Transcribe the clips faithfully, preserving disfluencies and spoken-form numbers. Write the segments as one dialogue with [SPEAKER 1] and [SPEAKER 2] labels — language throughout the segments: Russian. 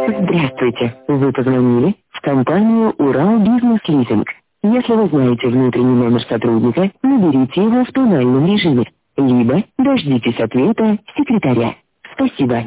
[SPEAKER 1] Здравствуйте. Вы позвонили в компанию «Урал Бизнес Лизинг». Если вы знаете внутренний номер сотрудника, наберите его в тональном режиме, либо дождитесь ответа секретаря. Спасибо.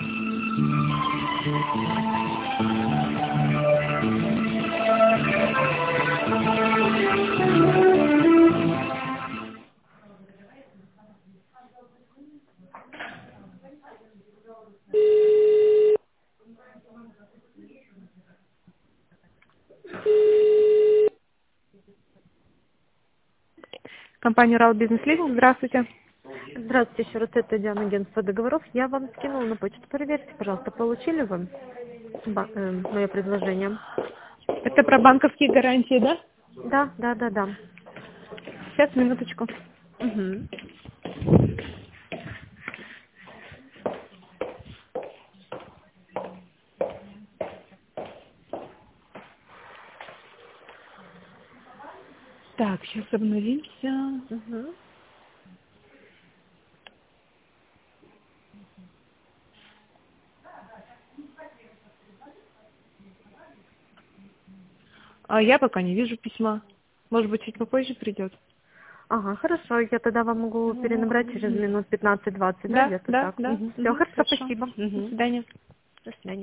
[SPEAKER 1] Компания «Урал Бизнес Лизинг». Здравствуйте.
[SPEAKER 2] Здравствуйте, еще раз, это Диана, агентство договоров. Я вам скинула на почту. Проверьте, пожалуйста, получили вы ба- э, мое предложение?
[SPEAKER 1] Это про банковские гарантии, да?
[SPEAKER 2] Да, да, да, да.
[SPEAKER 1] Сейчас, минуточку.
[SPEAKER 2] Угу.
[SPEAKER 1] Так, сейчас обновимся.
[SPEAKER 2] Угу.
[SPEAKER 1] А я пока не вижу письма. Может быть, чуть попозже придет.
[SPEAKER 2] Ага, хорошо, я тогда вам могу перенабрать через минут пятнадцать-двадцать, да,
[SPEAKER 1] Да,
[SPEAKER 2] где-то
[SPEAKER 1] да,
[SPEAKER 2] так.
[SPEAKER 1] да.
[SPEAKER 2] Угу. Все,
[SPEAKER 1] Мгм,
[SPEAKER 2] хорошо,
[SPEAKER 1] хорошо.
[SPEAKER 2] спасибо.
[SPEAKER 1] До
[SPEAKER 2] Угу.
[SPEAKER 1] свидания.
[SPEAKER 2] До свидания.